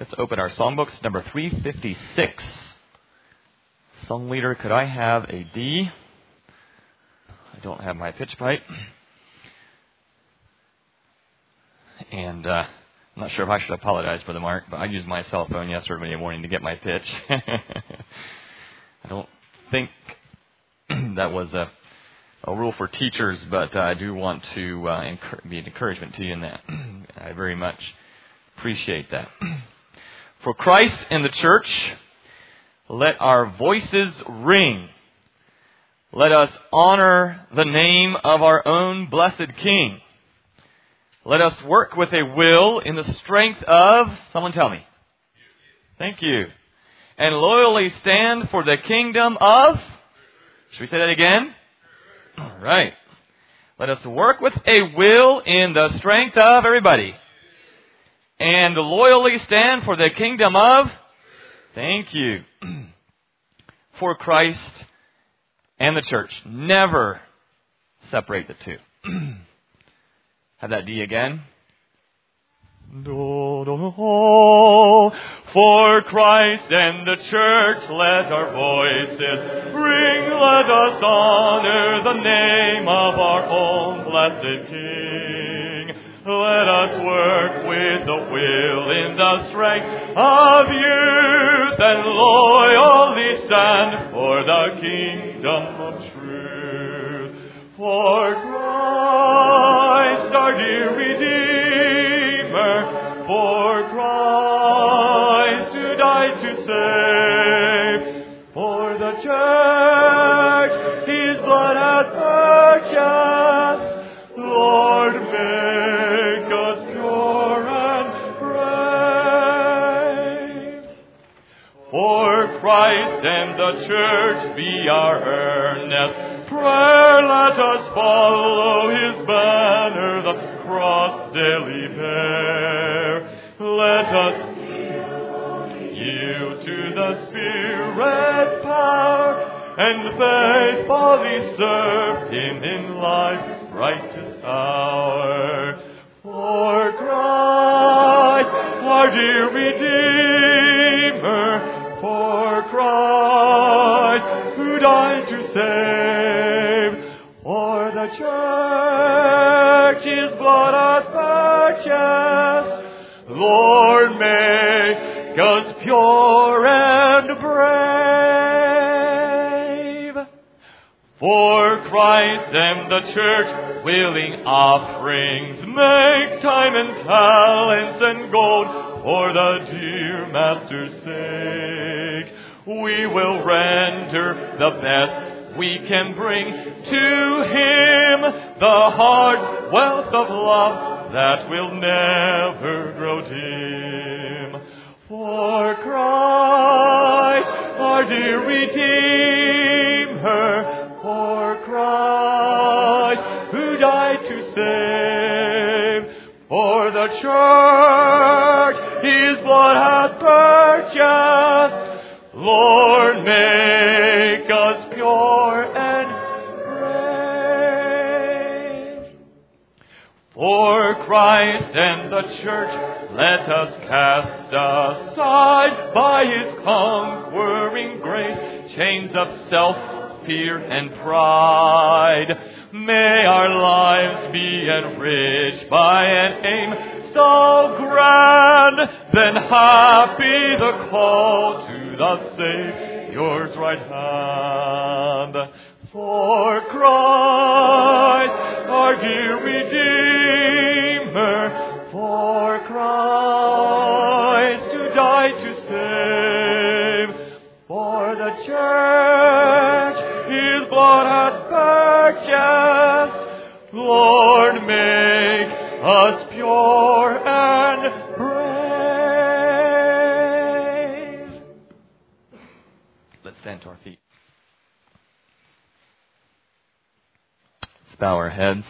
Let's open our songbooks, number 356. Song leader, could I have a D? I don't have my pitch pipe. And I'm not sure if I should apologize for the mark, but I used my cell phone yesterday morning to get my pitch. I don't think that was a rule for teachers, but I do want to be an encouragement to you in that. I very much appreciate that. For Christ and the church, let our voices ring. Let us honor the name of our own blessed King. Let us work with a will in the strength of, someone tell me. Thank you. And loyally stand for the kingdom of, should we say that again? All right. Let us work with a will in the strength of, everybody. And loyally stand for the kingdom of, thank you. For Christ and the church. Never separate the two. Have that D again. Do, do, do. For Christ and the church, let our voices ring. Let us honor the name of our own blessed King. Let us work with the will in the strength of youth and loyally stand for the kingdom of truth. For Christ, our dear Redeemer, for Christ who died to save, for the church His blood hath purchased. Lord, make us pure and brave. For Christ and the church be our earnest prayer. Let us follow His banner, the cross daily bear. Let us yield to the Spirit's power and faithfully serve Him in life's brightest hour. For Christ, our dear Redeemer, for Christ who died to save, for the church His blood hath purchased. Lord, make us pure and brave. For Christ and the church, willing offerings, make time and talents and gold for the dear Master's sake. We will render the best we can bring to Him, the heart's wealth of love that will never grow dim. For Christ, our dear Redeemer, for Christ who died to save, for the church His blood hath purchased. Lord, make us pure and brave. For Christ and the church, let us cast aside by His conquering grace chains of self, fear and pride. May our lives be enriched by an aim so grand, then happy the call to the Savior's right hand. For Christ, our dear Redeemer, for Christ who died to save, for the church His blood hath purchased. Lord, make us pure and brave. Let's stand to our feet. Let's bow our heads.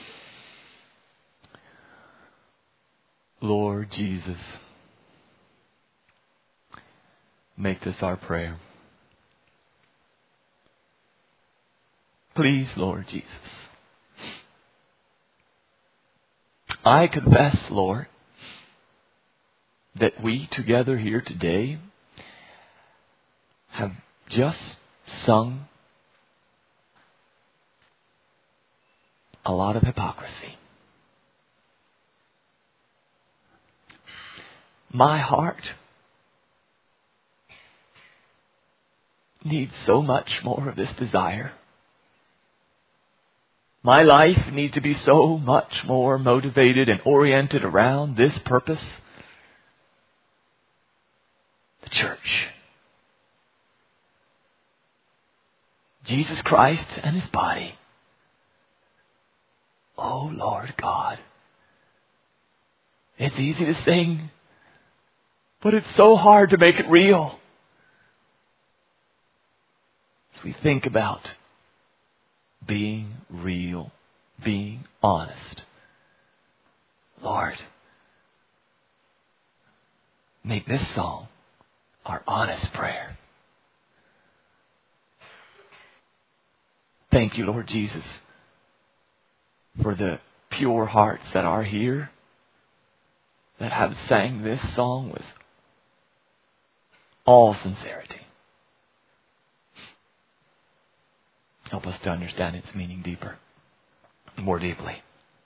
Lord Jesus, make this our prayer. Please, Lord Jesus, I confess, Lord, that we together here today have just sung a lot of hypocrisy. My heart needs so much more of this desire. My life needs to be so much more motivated and oriented around this purpose. The church. Jesus Christ and His body. Oh Lord God. It's easy to sing, but it's so hard to make it real. As we think about being real, being honest. Lord, make this song our honest prayer. Thank you, Lord Jesus, for the pure hearts that are here, that have sang this song with all sincerity. Help us to understand its meaning deeper, more deeply.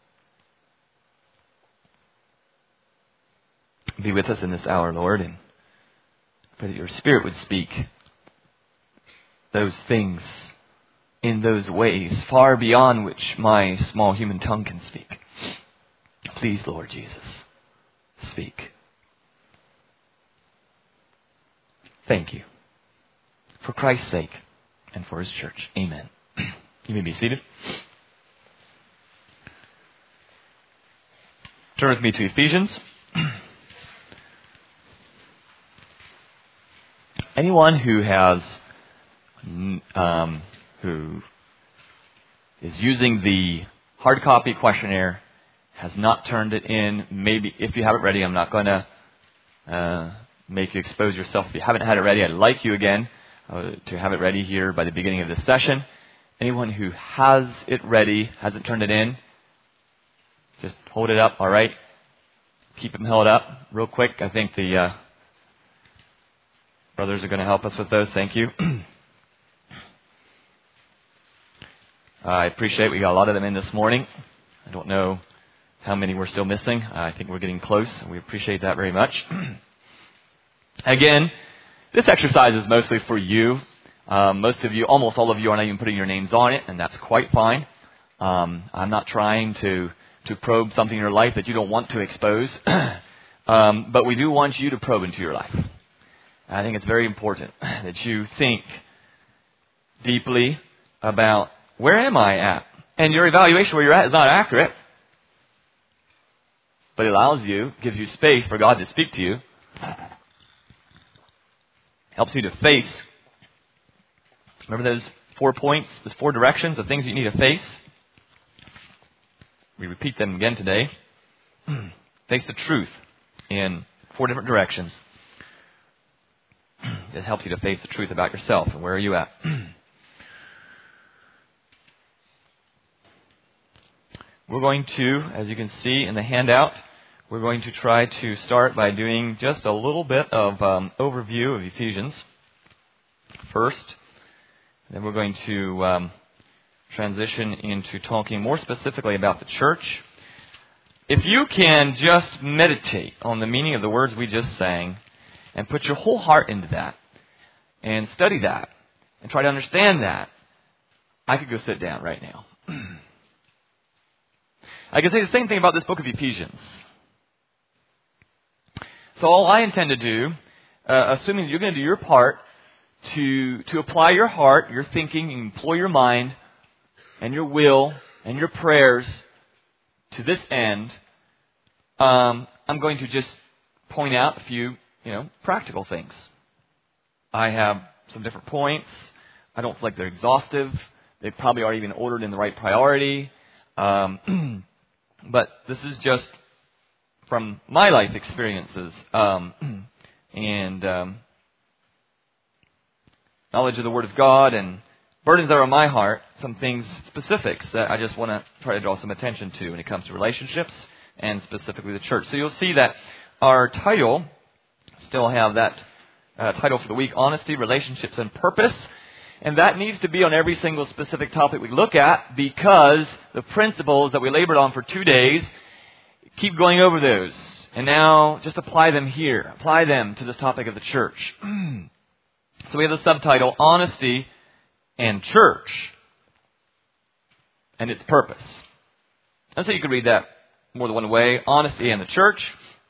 Be with us in this hour, Lord, and pray that your Spirit would speak those things in those ways far beyond which my small human tongue can speak. Please, Lord Jesus, speak. Thank you. For Christ's sake and for His church. Amen. You may be seated. Turn with me to Ephesians. Anyone who has who is using the hard copy questionnaire has not turned it in. Maybe if you have it ready, I'm not going to make you expose yourself. If you haven't had it ready, I'd like you again to have it ready here by the beginning of this session. Anyone who has it ready, hasn't turned it in, just hold it up, all right? Keep them held up real quick. I think the brothers are going to help us with those. Thank you. I appreciate we got a lot of them in this morning. I don't know how many we're still missing. I think we're getting close. We appreciate that very much. Again, this exercise is mostly for you. Most of you, almost all of you, are not even putting your names on it, and that's quite fine. I'm not trying to probe something in your life that you don't want to expose, but we do want you to probe into your life. I think it's very important that you think deeply about where am I at? And your evaluation where you're at is not accurate, but it allows you, gives you space for God to speak to you, helps you to face. Remember those 4 points, those 4 directions of things you need to face? We repeat them again today. Face the truth in 4 different directions. It helps you to face the truth about yourself and where are you at. We're going to, as you can see in the handout, we're going to try to start by doing just a little bit of overview of Ephesians first. Then we're going to transition into talking more specifically about the church. If you can just meditate on the meaning of the words we just sang and put your whole heart into that and study that and try to understand that, I could go sit down right now. I can say the same thing about this book of Ephesians. So all I intend to do, assuming you're going to do your part to apply your heart, your thinking, employ your mind and your will and your prayers to this end, I'm going to just point out a few, practical things. I have some different points. I don't feel like they're exhaustive. They probably aren't even ordered in the right priority. But this is just from my life experiences and knowledge of the Word of God and burdens that are on my heart, some things, specifics that I just want to try to draw some attention to when it comes to relationships and specifically the church. So you'll see that our title Still have that title for the week, Honesty, Relationships, and Purpose. And that needs to be on every single specific topic we look at, because the principles that we labored on for 2 days, keep going over those. And now just apply them here. Apply them to this topic of the church. So we have the subtitle, Honesty and Church and its Purpose. And so you could read that more than one way. Honesty and the Church.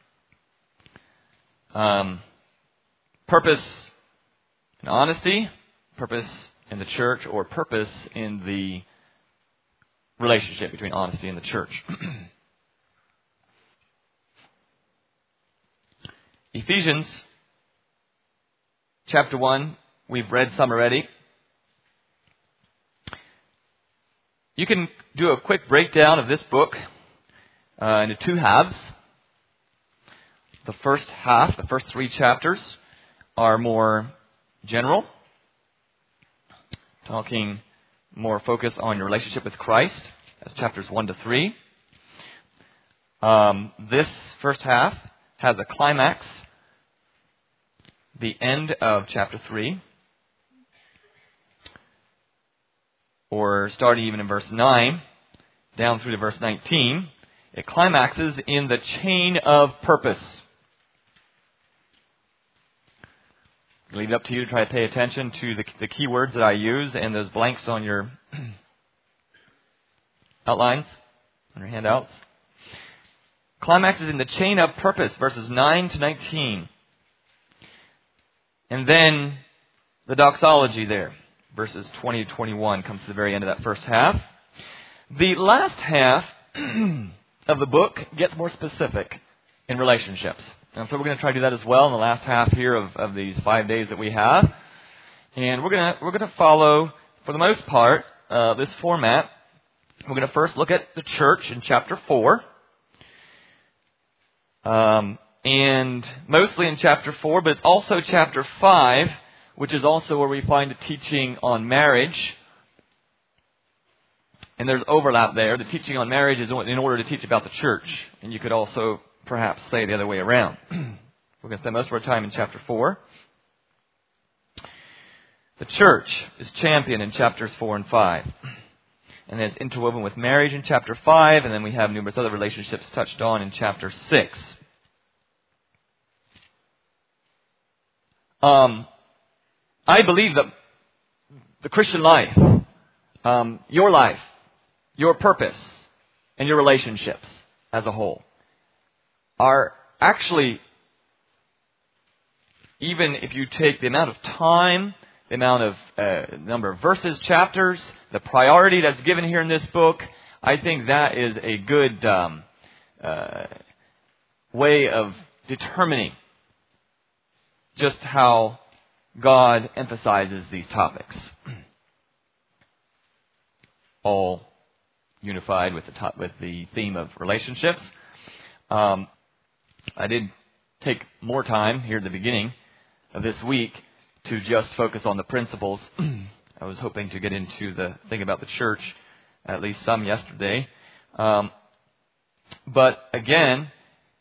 Purpose and honesty. Purpose in the church, or purpose in the relationship between honesty and the church. Ephesians chapter 1, we've read some already. You can do a quick breakdown of this book into two halves. The first half, the first 3 chapters, are more general, talking more focus on your relationship with Christ. That's chapters 1 to 3. This first half has a climax, the end of chapter 3, or starting even in verse 9, down through to verse 19. It climaxes in the chain of purpose. I'll leave it up to you to try to pay attention to the key words that I use and those blanks on your outlines, on your handouts. Climaxes in the chain of purpose, verses 9 to 19. And then the doxology there, verses 20 to 21, comes to the very end of that first half. The last half of the book gets more specific in relationships. And so we're going to try to do that as well in the last half here of these 5 days that we have. And we're going to follow, for the most part, this format. We're going to first look at the church in chapter 4. And mostly in chapter 4, but it's also chapter 5, which is also where we find the teaching on marriage. And there's overlap there. The teaching on marriage is in order to teach about the church. And you could also perhaps say the other way around. We're going to spend most of our time in chapter 4. The church is championed in chapters 4 and 5. And then it's interwoven with marriage in chapter 5. And then we have numerous other relationships touched on in chapter 6. I believe that the Christian life, your purpose, and your relationships as a whole are actually, even if you take the amount of time, the amount of number of verses, chapters, the priority that's given here in this book, I think that is a good way of determining just how God emphasizes these topics. All unified with the theme of relationships. I did take more time here at the beginning of this week to just focus on the principles. I was hoping to get into the thing about the church, at least some yesterday. But again,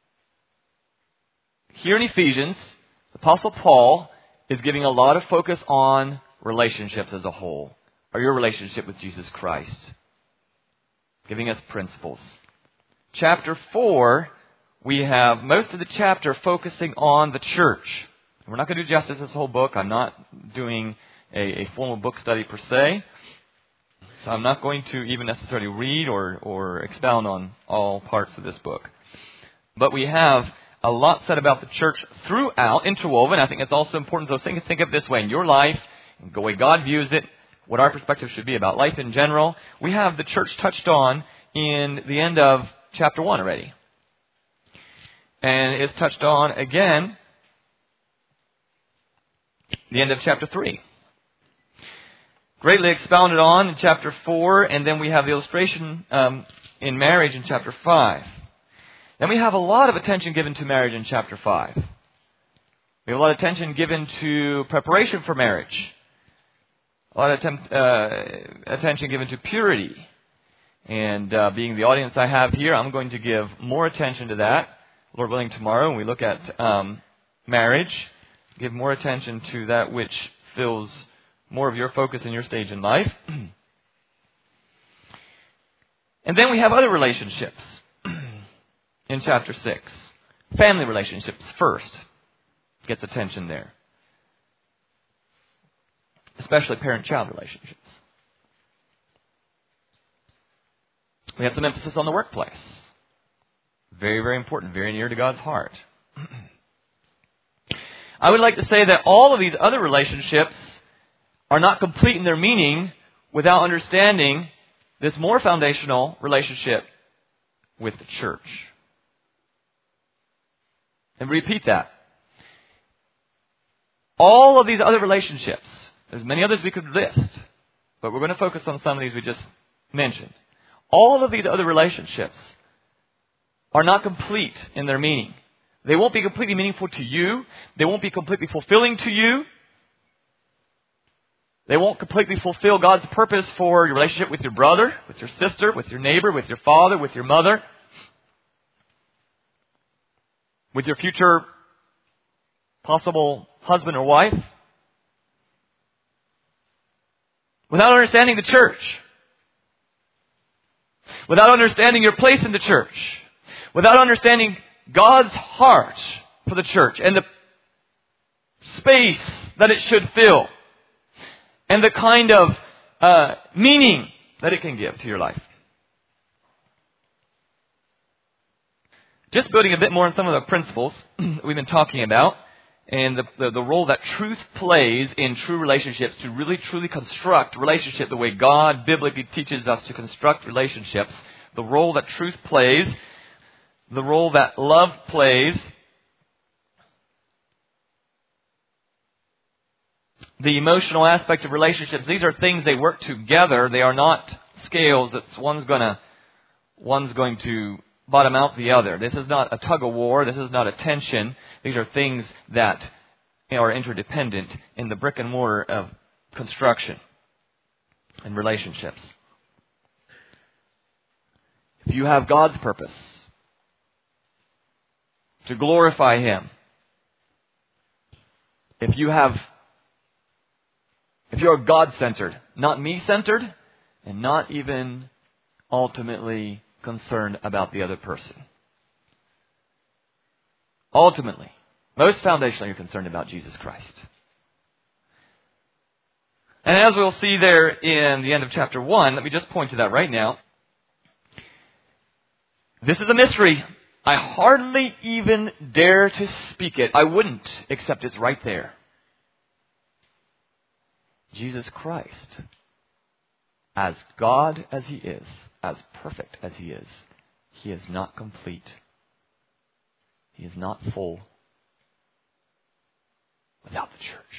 here in Ephesians, the Apostle Paul is giving a lot of focus on relationships as a whole, or your relationship with Jesus Christ, giving us principles. Chapter 4, we have most of the chapter focusing on the church. We're not going to do justice to this whole book. I'm not doing a formal book study per se. So I'm not going to even necessarily read or expound on all parts of this book. But we have a lot said about the church throughout, interwoven. I think it's also important to think of it this way. In your life, the way God views it, what our perspective should be about life in general, we have the church touched on in the end of chapter 1 already. And it's touched on again the end of chapter 3. Greatly expounded on in chapter 4, and then we have the illustration in marriage in chapter 5. Then we have a lot of attention given to marriage in chapter 5. We have a lot of attention given to preparation for marriage. A lot of attention given to purity. And being the audience I have here, I'm going to give more attention to that, Lord willing, tomorrow when we look at marriage. Give more attention to that which fills more of your focus in your stage in life. And then we have other relationships in chapter 6. Family relationships first gets attention there. Especially parent-child relationships. We have some emphasis on the workplace. Very, very important. Very near to God's heart. I would like to say that all of these other relationships are not complete in their meaning without understanding this more foundational relationship with the church. And repeat that. All of these other relationships, there's many others we could list, but we're going to focus on some of these we just mentioned. All of these other relationships are not complete in their meaning. They won't be completely meaningful to you. They won't be completely fulfilling to you. They won't completely fulfill God's purpose for your relationship with your brother, with your sister, with your neighbor, with your father, with your mother, with your future possible husband or wife. Without understanding the church. Without understanding your place in the church. Without understanding God's heart for the church and the space that it should fill. And the kind of meaning that it can give to your life. Just building a bit more on some of the principles we've been talking about. And the role that truth plays in true relationships to really truly construct relationship the way God biblically teaches us to construct relationships. The role that truth plays. The role that love plays. The emotional aspect of relationships. These are things they work together. They are not scales that one's going to bottom out the other. This is not a tug of war. This is not a tension. These are things that are interdependent in the brick and mortar of construction and relationships. If you have God's purpose to glorify Him, if you are God-centered, not me-centered, and not even ultimately concerned about the other person. Ultimately, most foundationally, you're concerned about Jesus Christ. And as we'll see there in the end of chapter 1, let me just point to that right now. This is a mystery. I hardly even dare to speak it. I wouldn't, except it's right there. Jesus Christ, as God as He is, as perfect as He is not complete. He is not full without the church.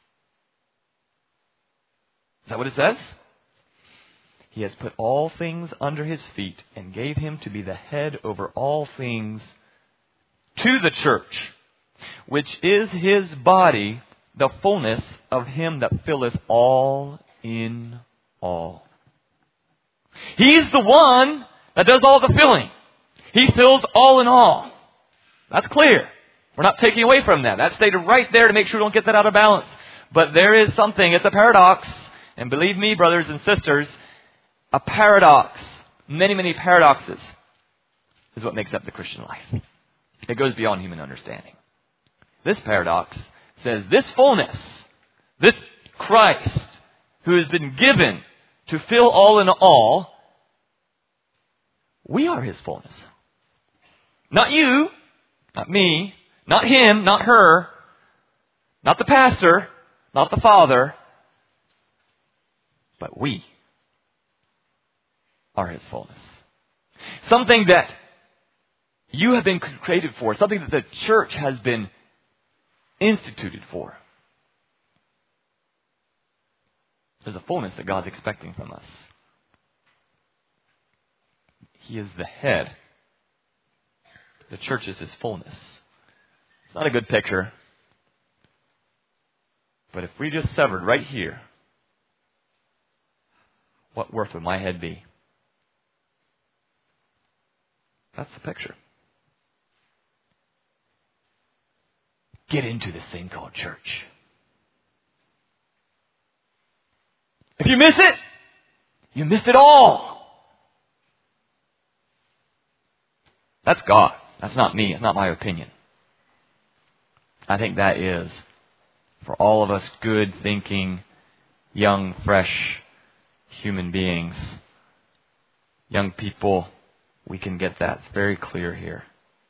Is that what it says? He has put all things under His feet and gave Him to be the head over all things to the church, which is His body, the fullness of Him that filleth all in all. He's the one that does all the filling. He fills all in all. That's clear. We're not taking away from that. That's stated right there to make sure we don't get that out of balance. But there is something, it's a paradox. And believe me, brothers and sisters, a paradox, many, many paradoxes is what makes up the Christian life. It goes beyond human understanding. This paradox says this fullness, this Christ who has been given to fill all in all, we are His fullness. Not you, not me, not him, not her, not the pastor, not the father, but we are His fullness. Something that you have been created for, something that the church has been instituted for. There's a fullness that God's expecting from us. He is the head. The church is His fullness. It's not a good picture. But if we just severed right here, what worth would my head be? That's the picture. get into this thing called church. If you miss it, you missed it all. That's God. That's not me. It's not my opinion. I think that is, for all of us good thinking, young, fresh human beings, young people, we can get that. It's very clear here.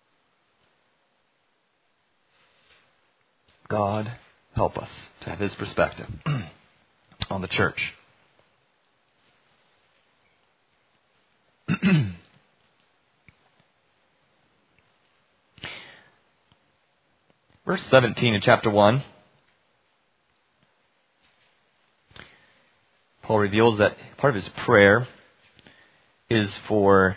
God help us to have His perspective on the church. Verse 17 in chapter 1, Paul reveals that part of his prayer is for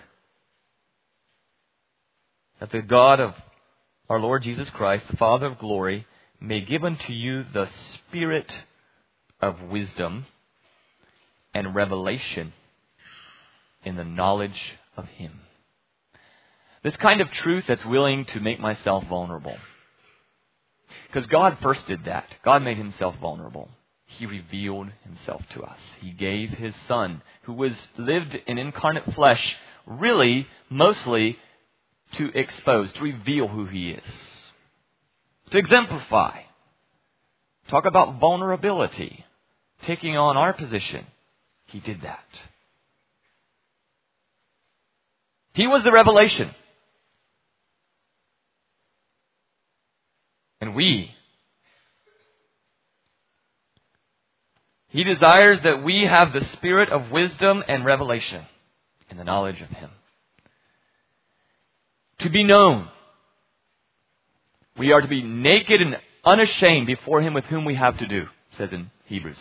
that the God of our Lord Jesus Christ, the Father of glory, may give unto you the spirit of wisdom and revelation in the knowledge of Him. This kind of truth that's willing to make myself vulnerable. Because God first did that. God made Himself vulnerable. He revealed Himself to us. He gave His Son, who lived in incarnate flesh, really, mostly to expose, to reveal who He is. To exemplify. Talk about vulnerability. Taking on our position. He did that. He was the revelation. And He desires that we have the spirit of wisdom and revelation in the knowledge of Him. To be known. We are to be naked and unashamed before Him with whom we have to do, it says in Hebrews.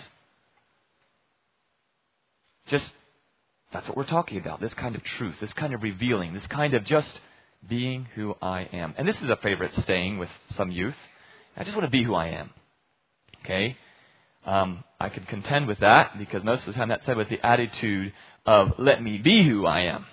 That's what we're talking about. This kind of truth, this kind of revealing, this kind of just being who I am. And this is a favorite saying with some youth. I just want to be who I am. Okay? I could contend with that because most of the time that's said with the attitude of let me be who I am.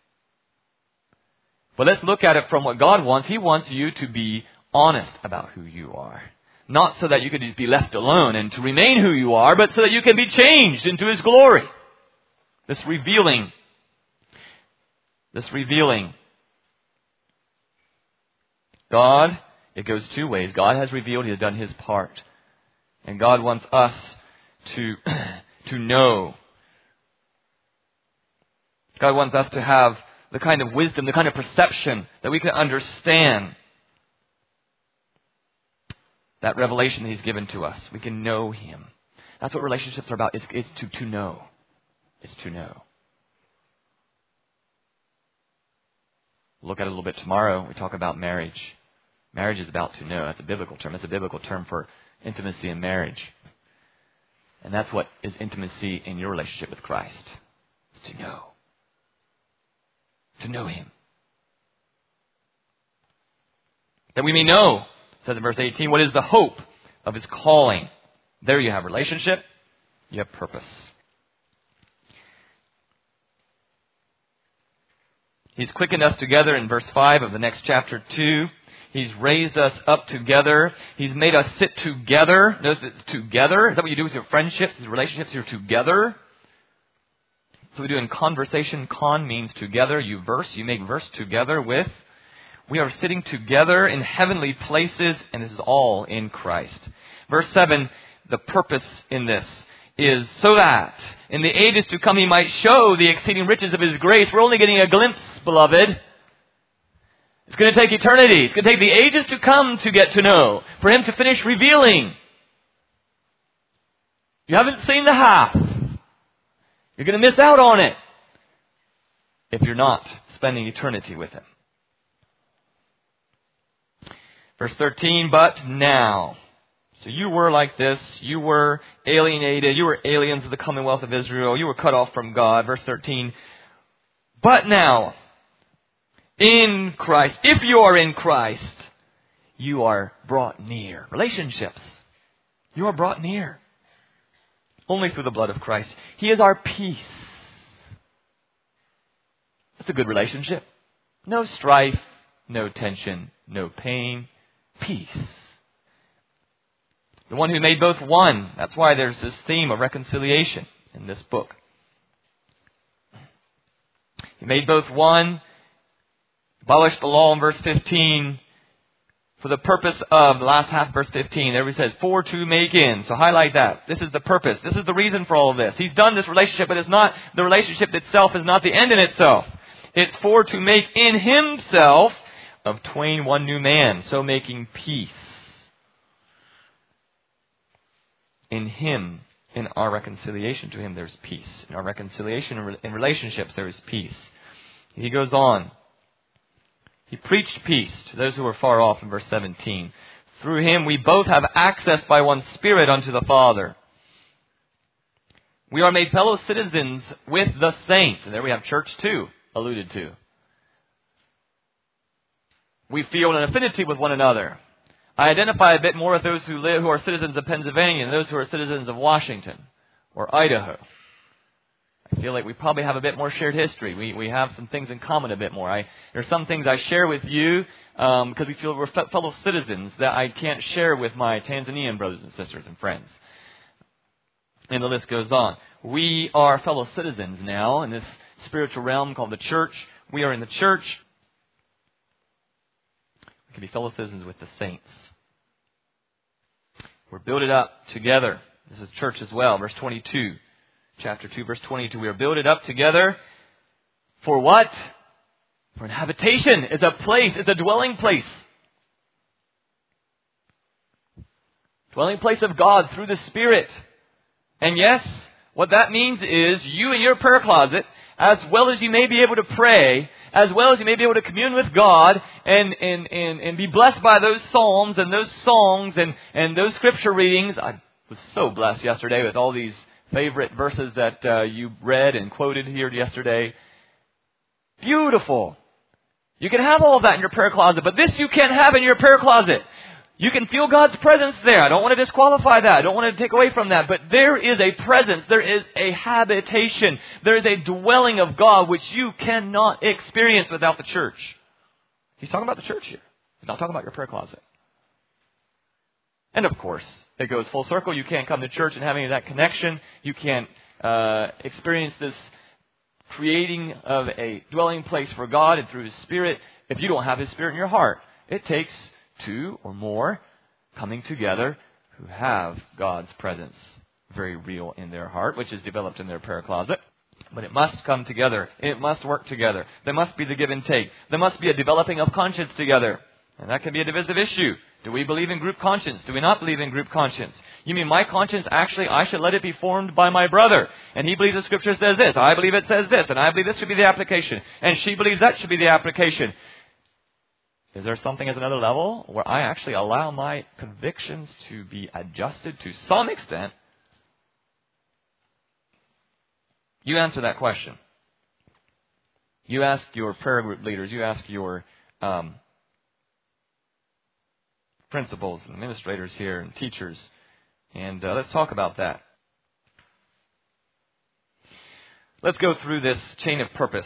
But let's look at it from what God wants. He wants you to be honest about who you are. Not so that you can just be left alone and to remain who you are, but so that you can be changed into His glory. This revealing. God, it goes two ways. God has revealed, He has done His part. And God wants us to know. God wants us to have the kind of wisdom, the kind of perception that we can understand that revelation that He's given to us. We can know Him. That's what relationships are about. It's to know. It's to know. Look at it a little bit tomorrow. We talk about marriage. Marriage is about to know. That's a biblical term. It's a biblical term for intimacy in marriage. And that's what is intimacy in your relationship with Christ. It's to know. To know Him. That we may know, it says in verse 18, what is the hope of His calling. There you have relationship. You have purpose. He's quickened us together in verse 5 of the next chapter 2. He's raised us up together. He's made us sit together. Notice it's together. Is that what you do with your friendships, your relationships? You're together. So we do in conversation. Con means together. You make verse together with. We are sitting together in heavenly places, and this is all in Christ. Verse 7, the purpose in this is so that in the ages to come He might show the exceeding riches of His grace. We're only getting a glimpse, beloved. It's going to take eternity. It's going to take the ages to come to get to know. For Him to finish revealing. You haven't seen the half. You're going to miss out on it if you're not spending eternity with Him. Verse 13, but now. So you were like this. You were alienated. You were aliens of the commonwealth of Israel. You were cut off from God. Verse 13, but now, in Christ, if you are in Christ, you are brought near. Relationships. You are brought near. Only through the blood of Christ. He is our peace. That's a good relationship. No strife, no tension, no pain. Peace. The one who made both one. That's why there's this theme of reconciliation in this book. He made both one, abolished the law in verse 15, for the purpose of, the last half, verse 15, there he says, for to make in. So highlight that. This is the purpose. This is the reason for all of this. He's done this relationship, but it's not, the relationship itself is not the end in itself. It's for to make in himself of twain one new man, so making peace. In him, in our reconciliation to him, there's peace. In our reconciliation in relationships, there is peace. He goes on. He preached peace to those who were far off in verse 17. Through him we both have access by one Spirit unto the Father. We are made fellow citizens with the saints. And there we have church too, alluded to. We feel an affinity with one another. I identify a bit more with those who are citizens of Pennsylvania and those who are citizens of Washington or Idaho. I feel like we probably have a bit more shared history. We have some things in common a bit more. There's some things I share with you because we feel we're fellow citizens that I can't share with my Tanzanian brothers and sisters and friends. And the list goes on. We are fellow citizens now in this spiritual realm called the church. We are in the church. We can be fellow citizens with the saints. We're builded up together. This is church as well. Verse 22. Chapter 2, verse 22. We are builded up together for what? For an habitation. It's a place. It's a dwelling place. Dwelling place of God through the Spirit. And yes, what that means is you in your prayer closet, as well as you may be able to pray, as well as you may be able to commune with God and be blessed by those psalms and those songs and those scripture readings. I was so blessed yesterday with all these favorite verses that you read and quoted here yesterday. Beautiful. You can have all of that in your prayer closet, but this you can't have in your prayer closet. You can feel God's presence there. I don't want to disqualify that. I don't want to take away from that. But there is a presence. There is a habitation. There is a dwelling of God which you cannot experience without the church. He's talking about the church here. He's not talking about your prayer closet. And of course, it goes full circle. You can't come to church and have any of that connection. You can't experience this creating of a dwelling place for God and through His Spirit if you don't have His Spirit in your heart. It takes two or more coming together who have God's presence very real in their heart, which is developed in their prayer closet. But it must come together. It must work together. There must be the give and take. There must be a developing of conscience together. And that can be a divisive issue. Do we believe in group conscience? Do we not believe in group conscience? You mean my conscience, actually, I should let it be formed by my brother. And he believes the Scripture says this. I believe it says this. And I believe this should be the application. And she believes that should be the application. Is there something as another level where I actually allow my convictions to be adjusted to some extent? You answer that question. You ask your prayer group leaders. You ask your principals and administrators here and teachers. And let's talk about that. Let's go through this chain of purpose.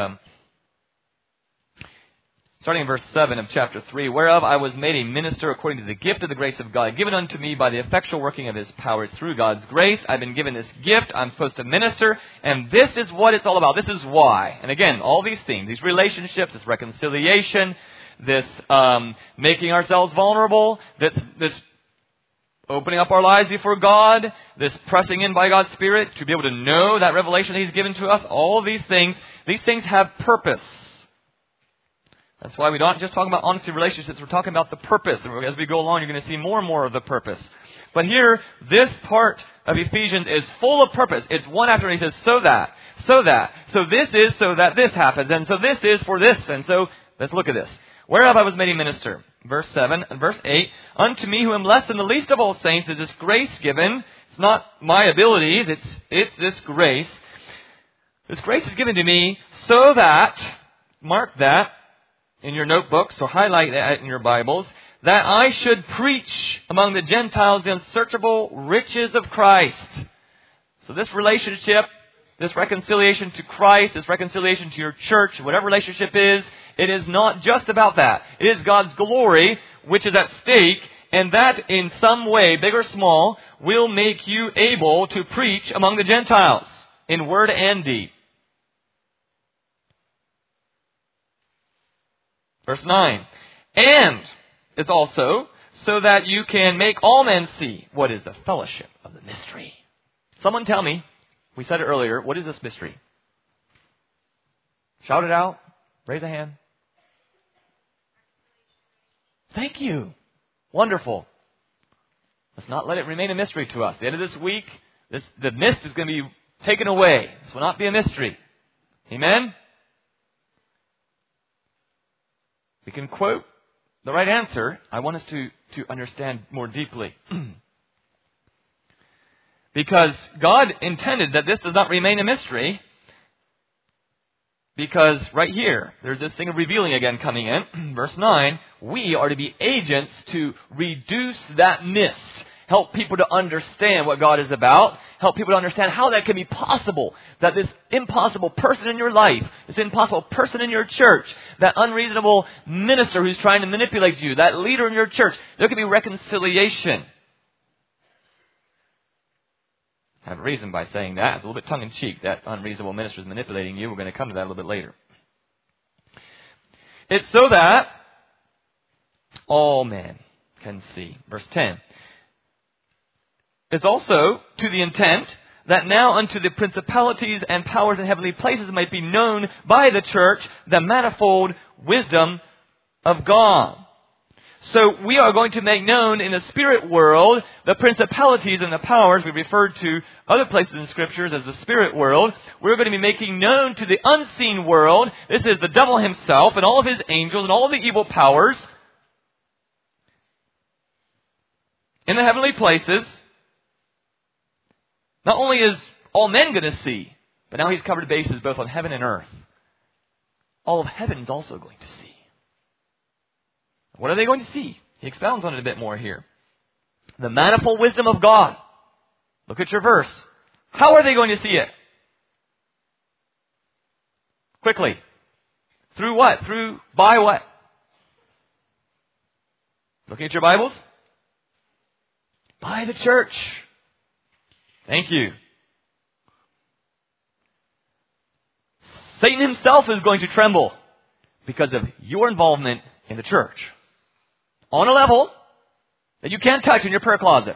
Starting in verse 7 of chapter 3, whereof I was made a minister according to the gift of the grace of God, given unto me by the effectual working of His power. Through God's grace, I've been given this gift. I'm supposed to minister, and this is what it's all about. This is why. And again, all these themes, these relationships, this reconciliation, this making ourselves vulnerable, this opening up our lives before God, this pressing in by God's Spirit to be able to know that revelation He's given to us, all of these things have purpose. That's why we're not just talking about honesty relationships. We're talking about the purpose. And as we go along, you're going to see more and more of the purpose. But here, this part of Ephesians is full of purpose. It's one after another. He says, so that. So this is so that this happens. And so this is for this. And so, let's look at this. Whereof I was made a minister. Verse 7 and verse 8. Unto me who am less than the least of all saints is this grace given. It's not my abilities. It's this grace. This grace is given to me so that, mark that, in your notebooks, or highlight that in your Bibles, that I should preach among the Gentiles the unsearchable riches of Christ. So this relationship, this reconciliation to Christ, this reconciliation to your church, whatever relationship is, it is not just about that. It is God's glory which is at stake, and that in some way, big or small, will make you able to preach among the Gentiles in word and deed. Verse 9. And it's also so that you can make all men see what is the fellowship of the mystery. Someone tell me, we said it earlier, what is this mystery? Shout it out. Raise a hand. Thank you. Wonderful. Let's not let it remain a mystery to us. At the end of this week, the mist is going to be taken away. This will not be a mystery. Amen? We can quote the right answer. I want us to understand more deeply. Because God intended that this does not remain a mystery. Because right here, there's this thing of revealing again coming in. Verse 9, we are to be agents to reduce that mist. Help people to understand what God is about. Help people to understand how that can be possible. That this impossible person in your life, this impossible person in your church, that unreasonable minister who's trying to manipulate you, that leader in your church, there can be reconciliation. I have a reason by saying that. It's a little bit tongue-in-cheek, that unreasonable minister is manipulating you. We're going to come to that a little bit later. It's so that all men can see. Verse 10. It's also to the intent that now unto the principalities and powers in heavenly places might be known by the church the manifold wisdom of God. So we are going to make known in the spirit world the principalities and the powers. We referred to other places in scriptures as the spirit world. We're going to be making known to the unseen world. This is the devil himself and all of his angels and all of the evil powers in the heavenly places. Not only is all men going to see, but now he's covered bases both on heaven and earth. All of heaven is also going to see. What are they going to see? He expounds on it a bit more here. The manifold wisdom of God. Look at your verse. How are they going to see it? Quickly. Through what? By what? Looking at your Bibles? By the church. Thank you. Satan himself is going to tremble because of your involvement in the church. On a level that you can't touch in your prayer closet.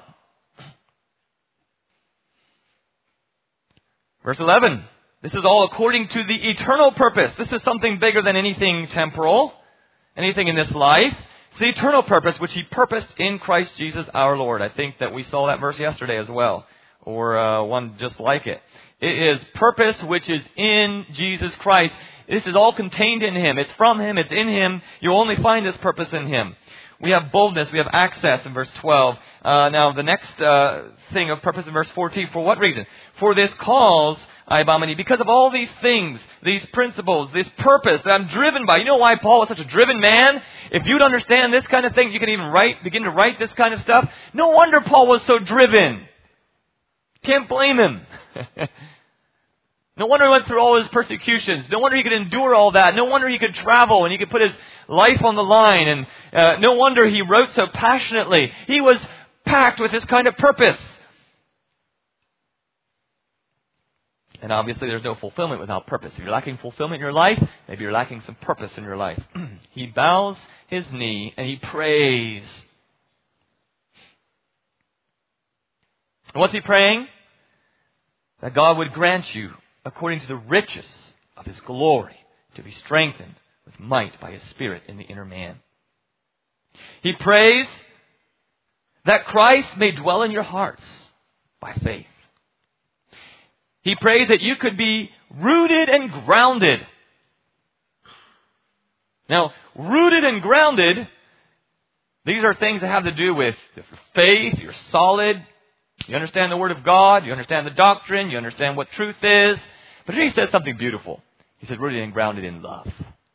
Verse 11. This is all according to the eternal purpose. This is something bigger than anything temporal, anything in this life. It's the eternal purpose which He purposed in Christ Jesus our Lord. I think that we saw that verse yesterday as well. Or one just like it. It is purpose which is in Jesus Christ. This is all contained in Him. It's from Him. It's in Him. You'll only find this purpose in Him. We have boldness. We have access in verse 12. Now the next thing of purpose in verse 14. For what reason? For this cause I bow my knee. Because of all these things, these principles, this purpose that I'm driven by. You know why Paul was such a driven man? If you'd understand this kind of thing, you can even begin to write this kind of stuff. No wonder Paul was so driven. Can't blame him. No wonder he went through all his persecutions. No wonder he could endure all that. No wonder he could travel and he could put his life on the line. And no wonder he wrote so passionately. He was packed with this kind of purpose. And obviously there's no fulfillment without purpose. If you're lacking fulfillment in your life, maybe you're lacking some purpose in your life. He bows his knee and he prays. And what's he praying? That God would grant you, according to the riches of His glory, to be strengthened with might by His Spirit in the inner man. He prays that Christ may dwell in your hearts by faith. He prays that you could be rooted and grounded. Now, rooted and grounded, these are things that have to do with faith. You're solid. You understand the Word of God. You understand the doctrine. You understand what truth is. But here he says something beautiful. He said, rooted and grounded in love.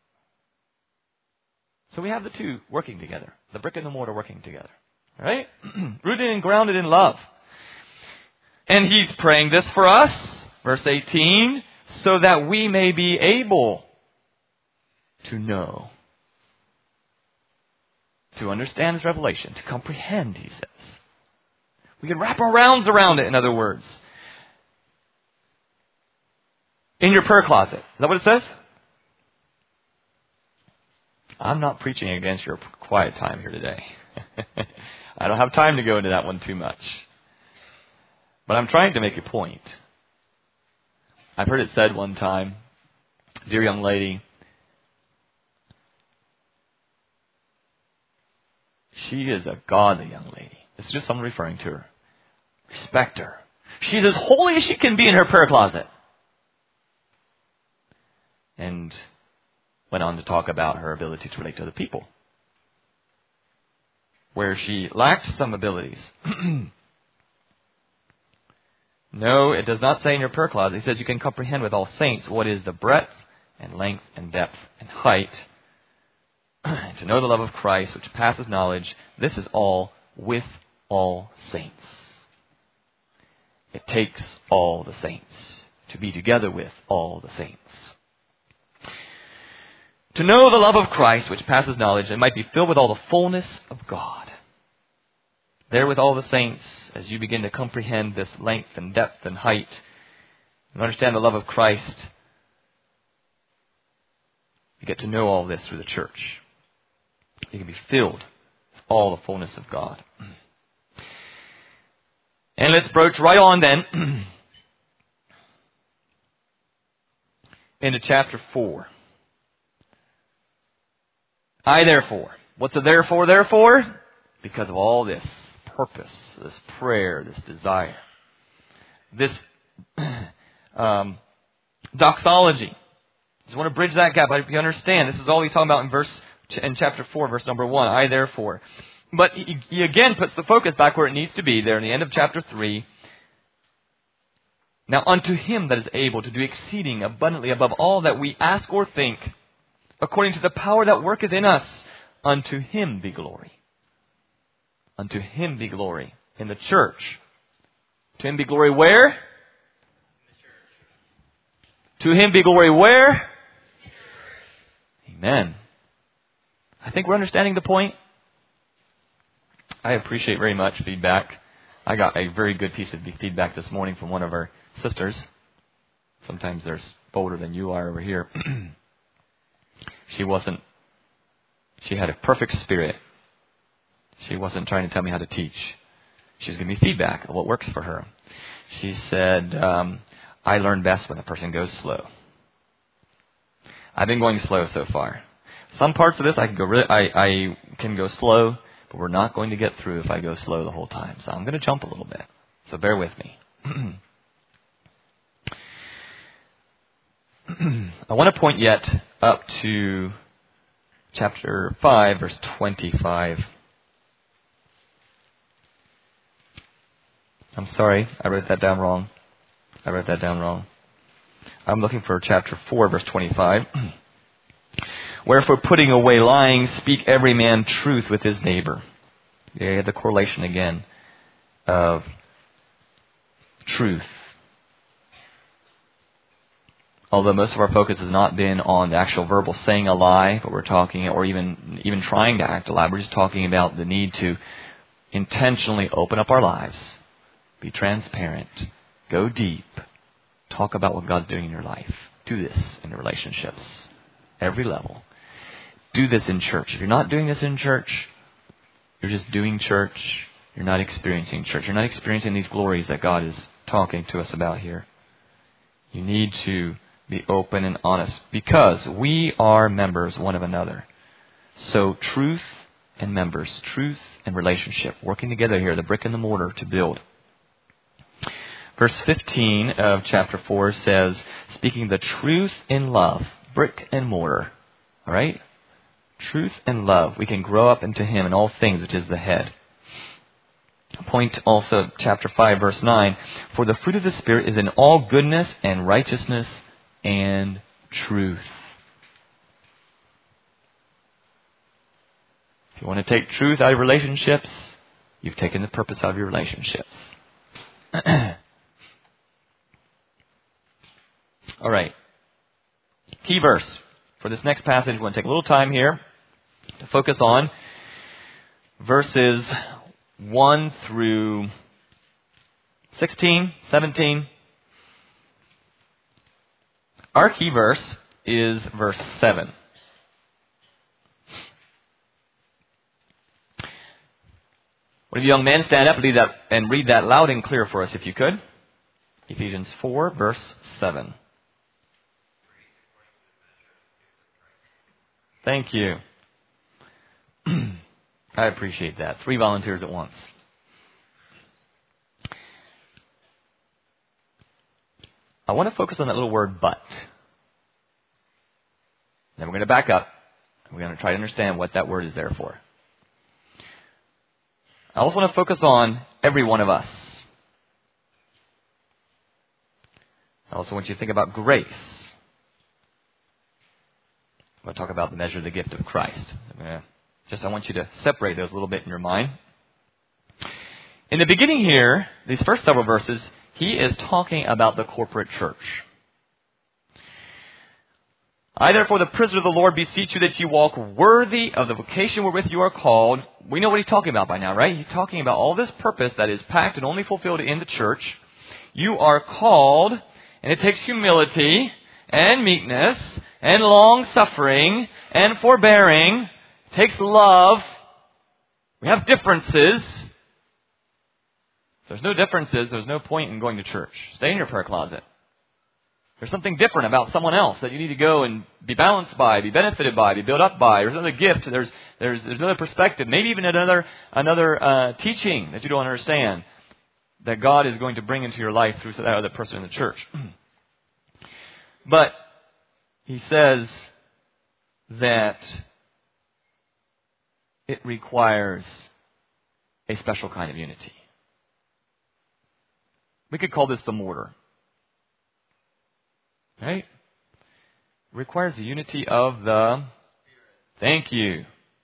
So we have the two working together. The brick and the mortar working together. All right? Rooted and grounded in love. And he's praying this for us. Verse 18. So that we may be able to know. to understand this revelation, to comprehend, he says. We can wrap our rounds around it, in other words. In your prayer closet. Is that what it says? I'm not preaching against your quiet time here today. I don't have time to go into that one too much. But I'm trying to make a point. I've heard it said one time, dear young lady, she is a godly young lady. This is just someone referring to her. Respect her. She's as holy as she can be in her prayer closet. And went on to talk about her ability to relate to other people, where she lacked some abilities. No, it does not say in your prayer closet. It says you can comprehend with all saints what is the breadth and length and depth and height, and to know the love of Christ, which passes knowledge. This is all with all saints. It takes all the saints to be together with all the saints. To know the love of Christ, which passes knowledge, and might be filled with all the fullness of God. There with all the saints, as you begin to comprehend this length and depth and height, and understand the love of Christ, you get to know all this through the church. You can be filled with all the fullness of God. And let's broach right on then into chapter 4. I therefore. What's a therefore? Because of all this purpose, this prayer, this desire, this doxology. Just want to bridge that gap. I hope you understand. This is all he's talking about in chapter 4, verse number 1. I therefore. But he again puts the focus back where it needs to be, there in the end of chapter 3. Now unto him that is able to do exceeding abundantly above all that we ask or think, according to the power that worketh in us, unto him be glory. Unto him be glory in the church. To him be glory where? In the church. To him be glory where? Amen. I think we're understanding the point. I appreciate very much feedback. I got a very good piece of feedback this morning from one of our sisters. Sometimes they're bolder than you are over here. She had a perfect spirit. She wasn't trying to tell me how to teach. She was giving me feedback of what works for her. She said, I learn best when a person goes slow. I've been going slow so far. Some parts of this I can go slow, but we're not going to get through if I go slow the whole time. So I'm going to jump a little bit. So bear with me. I want to point yet up to chapter 5, verse 25. I'm sorry, I wrote that down wrong. I'm looking for chapter 4, verse 25. Wherefore, putting away lying, speak every man truth with his neighbor. Yeah, you have the correlation again of truth. Although most of our focus has not been on the actual verbal saying a lie, but we're talking, or even trying to act a lie, we're just talking about the need to intentionally open up our lives, be transparent, go deep, talk about what God's doing in your life. Do this in your relationships, every level. Do this in church. If you're not doing this in church, you're just doing church. You're not experiencing church. You're not experiencing these glories that God is talking to us about here. You need to be open and honest, because we are members one of another. So truth and members, truth and relationship, working together here, the brick and the mortar to build. Verse 15 of chapter 4 says, speaking the truth in love, brick and mortar. All right? Truth and love. We can grow up into him in all things, which is the head. Point also, chapter 5, verse 9. For the fruit of the Spirit is in all goodness and righteousness and truth. If you want to take truth out of relationships, you've taken the purpose out of your relationships. All right. Key verse for this next passage. We're going to take a little time here to focus on. verses 1 through 16, 17. Our key verse is verse 7. Would you young men stand up and read that loud and clear for us if you could? Ephesians 4, verse 7. Thank you. I appreciate that. 3 volunteers at once. I want to focus on that little word, but. Then we're going to back up. We're going to try to understand what that word is there for. I also want to focus on every one of us. I also want you to think about grace. I'm going to talk about the measure of the gift of Christ. I want you to separate those a little bit in your mind. In the beginning here, these first several verses, he is talking about the corporate church. I, therefore, the prisoner of the Lord, beseech you that you walk worthy of the vocation wherewith you are called. We know what he's talking about by now, right? He's talking about all this purpose that is packed and only fulfilled in the church. You are called, and it takes humility and meekness and long-suffering and forbearing. It takes love. We have differences. If there's no differences, there's no point in going to church. Stay in your prayer closet. There's something different about someone else that you need to go and be balanced by, be benefited by, be built up by. There's another gift. There's another perspective. Maybe even another teaching that you don't understand that God is going to bring into your life through that other person in the church. But he says that it requires a special kind of unity. We could call this the mortar. Right? It requires the unity of the... Thank you.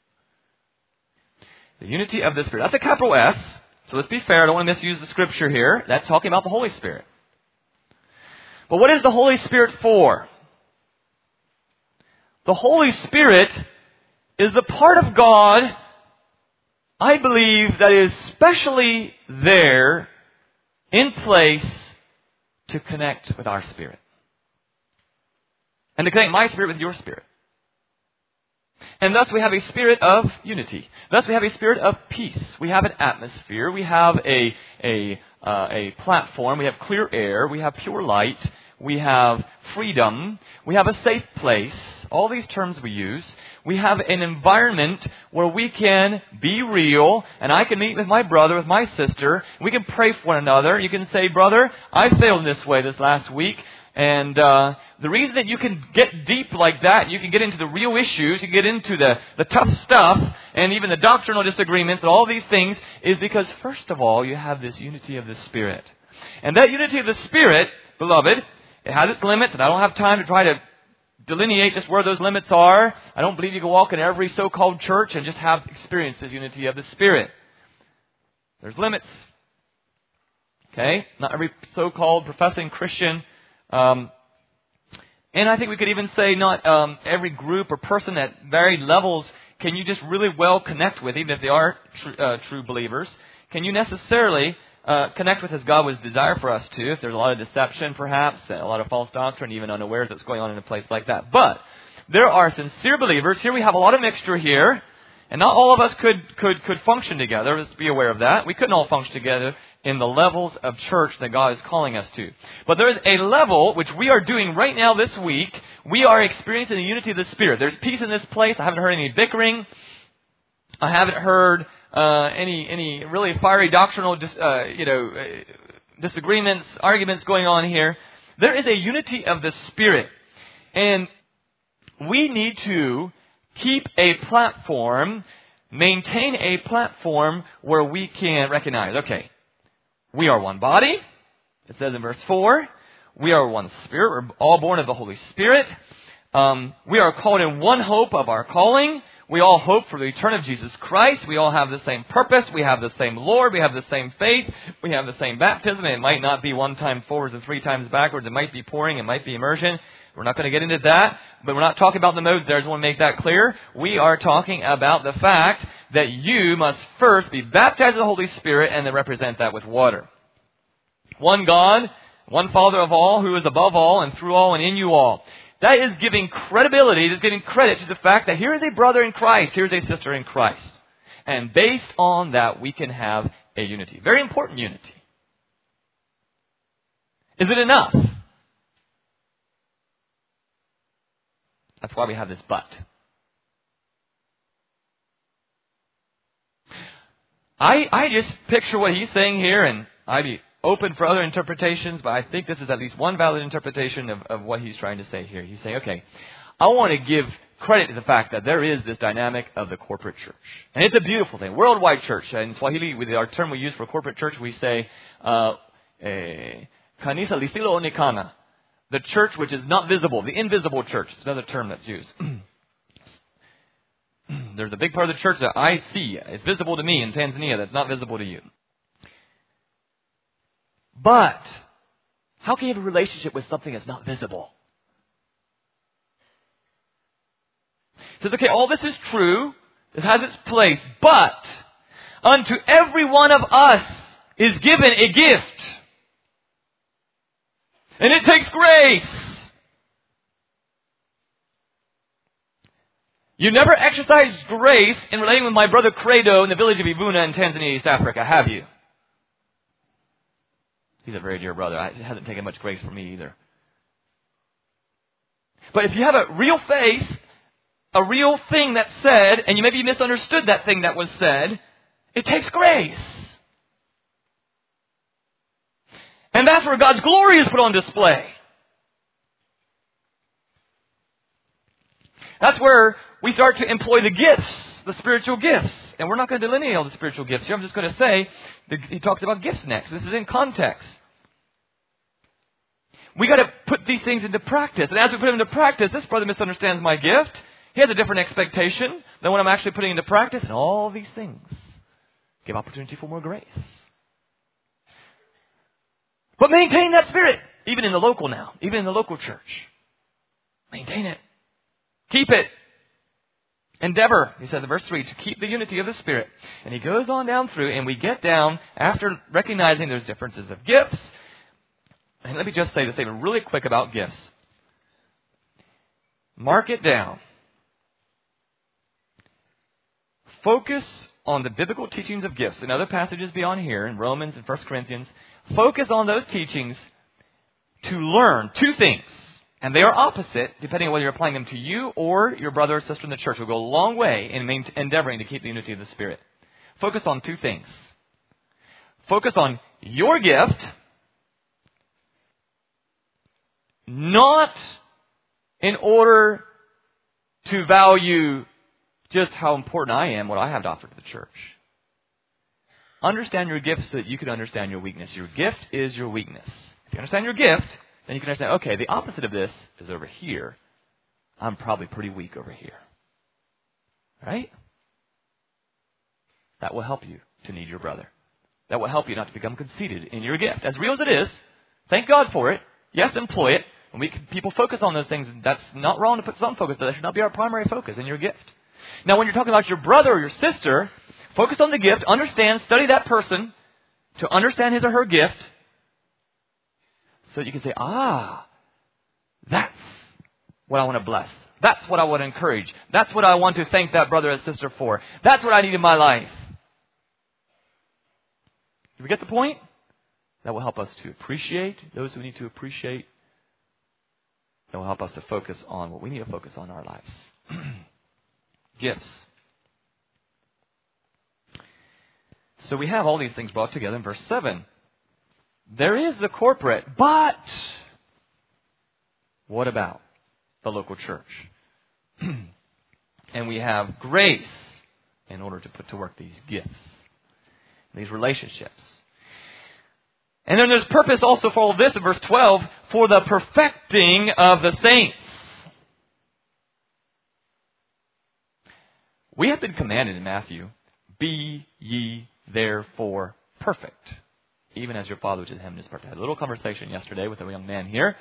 The unity of the Spirit. That's a capital S. So let's be fair. I don't want to misuse the Scripture here. That's talking about the Holy Spirit. But what is the Holy Spirit for? The Holy Spirit is the part of God, I believe, that is specially there, in place, to connect with our spirit. And to connect my spirit with your spirit. And thus we have a spirit of unity. Thus we have a spirit of peace. We have an atmosphere. We have a platform. We have clear air. We have pure light. We have freedom. We have a safe place. All these terms we use. We have an environment where we can be real. And I can meet with my brother, with my sister. We can pray for one another. You can say, brother, I failed in this way this last week. And the reason that you can get deep like that, you can get into the real issues, you can get into the tough stuff, and even the doctrinal disagreements and all these things, is because, first of all, you have this unity of the Spirit. And that unity of the Spirit, beloved, it has its limits, and I don't have time to try to delineate just where those limits are. I don't believe you can walk in every so-called church and just have experienced this unity of the Spirit. There's limits. Okay? Not every so-called professing Christian. And I think we could even say not every group or person at varied levels can you just really well connect with, even if they are true believers. Can you necessarily connect with as God would desire for us to, if there's a lot of deception perhaps, a lot of false doctrine, even unawares that's going on in a place like that. But there are sincere believers. Here we have a lot of mixture here. And not all of us could function together. Let's be aware of that. We couldn't all function together in the levels of church that God is calling us to. But there is a level which we are doing right now this week. We are experiencing the unity of the Spirit. There's peace in this place. I haven't heard any bickering. I haven't heard any really fiery doctrinal disagreements, arguments going on here. There is a unity of the Spirit. And we need to keep a platform, maintain a platform where we can recognize, okay, we are one body. It says in verse 4, we are one Spirit. We're all born of the Holy Spirit. We are called in one hope of our calling. We all hope for the return of Jesus Christ. We all have the same purpose. We have the same Lord. We have the same faith. We have the same baptism. It might not be 1 time forwards and 3 times backwards. It might be pouring. It might be immersion. We're not going to get into that, but we're not talking about the modes there. I just want to make that clear. We are talking about the fact that you must first be baptized in the Holy Spirit and then represent that with water. One God, one Father of all, who is above all and through all and in you all. That is giving credibility, it is giving credit to the fact that here is a brother in Christ, here is a sister in Christ. And based on that, we can have a unity. Very important unity. Is it enough? That's why we have this but. I just picture what he's saying here, and I'd be open for other interpretations, but I think this is at least one valid interpretation of what he's trying to say here. He's saying, okay, I want to give credit to the fact that there is this dynamic of the corporate church. And it's a beautiful thing. Worldwide church. In Swahili, with our term we use for corporate church, we say, Kanisa lisilo onekana. The church which is not visible, the invisible church. It's another term that's used. There's a big part of the church that I see. It's visible to me in Tanzania that's not visible to you. But how can you have a relationship with something that's not visible? He says, okay, all this is true. It has its place. But unto every one of us is given a gift. And it takes grace. You never exercised grace in relating with my brother Credo in the village of Ibuna in Tanzania, East Africa, have you? He's a very dear brother. It hasn't taken much grace from me either. But if you have a real face, a real thing that's said, and you maybe misunderstood that thing that was said, it takes grace. And that's where God's glory is put on display. That's where we start to employ the gifts, the spiritual gifts. And we're not going to delineate all the spiritual gifts here. I'm just going to say, he talks about gifts next. This is in context. We got to put these things into practice. And as we put them into practice, this brother misunderstands my gift. He has a different expectation than what I'm actually putting into practice. And all these things give opportunity for more grace. But maintain that spirit, even in the local now, even in the local church. Maintain it. Keep it. Endeavor, he said in verse 3, to keep the unity of the Spirit. And he goes on down through, and we get down, after recognizing there's differences of gifts. And let me just say this statement really quick about gifts. Mark it down. Focus on the biblical teachings of gifts. In other passages beyond here, in Romans and 1 Corinthians, focus on those teachings to learn 2 things. And they are opposite, depending on whether you're applying them to you or your brother or sister in the church. Will go a long way in endeavoring to keep the unity of the Spirit. Focus on 2 things. Focus on your gift, not in order to value just how important I am, what I have to offer to the church. Understand your gift so that you can understand your weakness. Your gift is your weakness. If you understand your gift, then you can understand, okay, the opposite of this is over here. I'm probably pretty weak over here. Right? That will help you to need your brother. That will help you not to become conceited in your gift. As real as it is, thank God for it. Yes, employ it. When people focus on those things, that's not wrong to put some focus, but that should not be our primary focus in your gift. Now, when you're talking about your brother or your sister, focus on the gift, understand, study that person to understand his or her gift, so that you can say, that's what I want to bless. That's what I want to encourage. That's what I want to thank that brother and sister for. That's what I need in my life. Do we get the point? That will help us to appreciate those who need to appreciate. That will help us to focus on what we need to focus on in our lives. Gifts. So we have all these things brought together in verse 7. There is the corporate, but what about the local church? And we have grace in order to put to work these gifts, these relationships. And then there's purpose also for all of this in verse 12, for the perfecting of the saints. We have been commanded in Matthew, be ye therefore perfect, even as your Father which is in heaven is perfect. I had a little conversation yesterday with a young man here.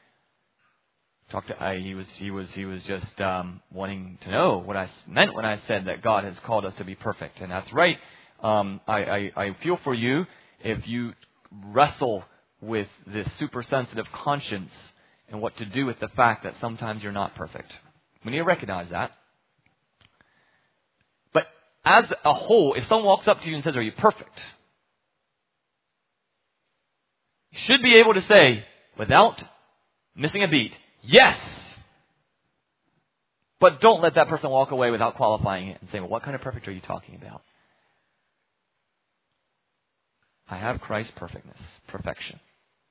He was just wanting to know what I meant when I said that God has called us to be perfect, and that's right. I feel for you if you wrestle with this super sensitive conscience and what to do with the fact that sometimes you're not perfect. We need to recognize that. But as a whole, if someone walks up to you and says, "Are you perfect?" you should be able to say, without missing a beat, "Yes." But don't let that person walk away without qualifying it and saying, "Well, what kind of perfect are you talking about?" I have Christ's perfection.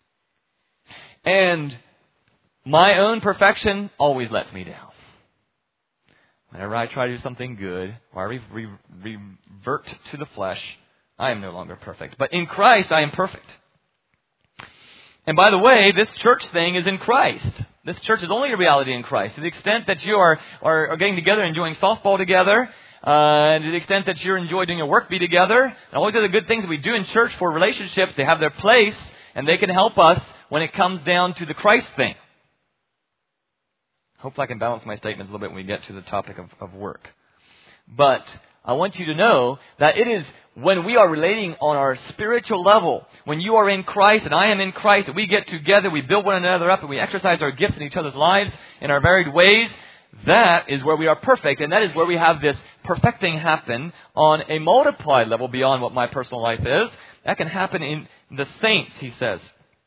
And my own perfection always lets me down. Whenever I try to do something good, or I revert to the flesh, I am no longer perfect. But in Christ, I am perfect. And by the way, this church thing is in Christ. This church is only a reality in Christ. To the extent that you are getting together and enjoying softball together, and to the extent that you enjoy doing your work, be together, and all these other good things we do in church for relationships, they have their place, and they can help us when it comes down to the Christ thing. Hopefully I can balance my statements a little bit when we get to the topic of work. But I want you to know that it is when we are relating on our spiritual level, when you are in Christ and I am in Christ, and we get together, we build one another up, and we exercise our gifts in each other's lives in our varied ways, that is where we are perfect. And that is where we have this perfecting happen on a multiplied level beyond what my personal life is. That can happen in the saints, he says.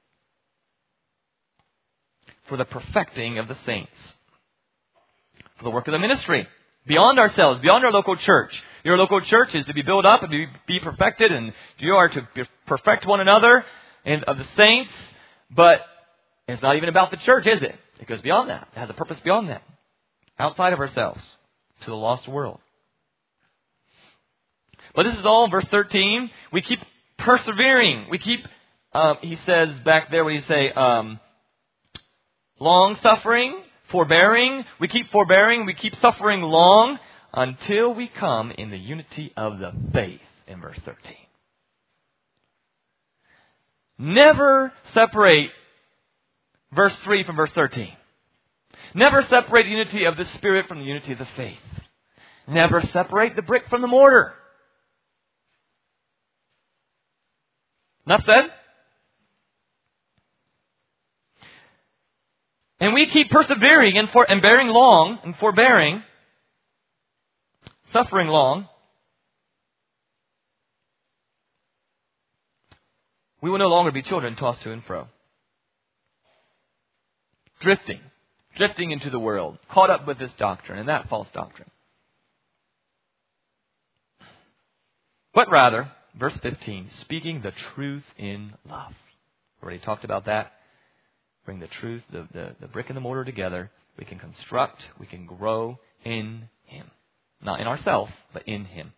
For the perfecting of the saints. For the work of the ministry. Beyond ourselves, beyond our local church. Your local church is to be built up and be perfected, and you are to perfect one another and of the saints. But it's not even about the church, is it? It goes beyond that. It has a purpose beyond that. Outside of ourselves. To the lost world. But this is all in verse 13. We keep persevering. We keep, he says back there when he say, long-suffering, forbearing. We keep forbearing. We keep suffering long until we come in the unity of the faith in verse 13. Never separate verse 3 from verse 13. Never separate the unity of the Spirit from the unity of the faith. Never separate the brick from the mortar. Enough said? And we keep persevering and bearing long and forbearing, suffering long. We will no longer be children tossed to and fro. Drifting into the world, caught up with this doctrine and that false doctrine. But rather, verse 15, speaking the truth in love. Already talked about that. Bring the truth, the brick and the mortar together. We can construct, we can grow in Him. Not in ourselves, but in Him.